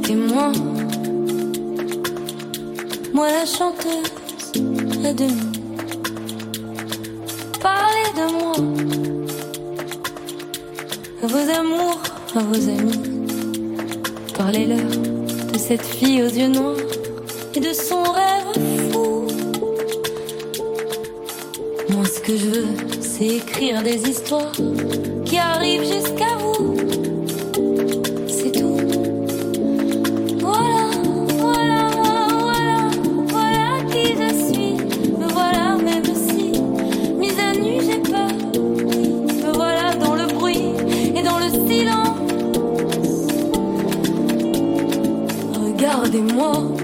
témoin. Moi la chanteuse à demi. Parlez de moi à vos amours, à vos amis. Parlez-leur de cette fille aux yeux noirs et de son rêve fou. Moi ce que je veux, c'est écrire des histoires qui arrivent jusqu'à vous. C'est tout. Voilà, voilà, voilà, voilà qui je suis. Me voilà même si, mise à nu, j'ai peur. Me voilà dans le bruit et dans le silence. Regardez-moi.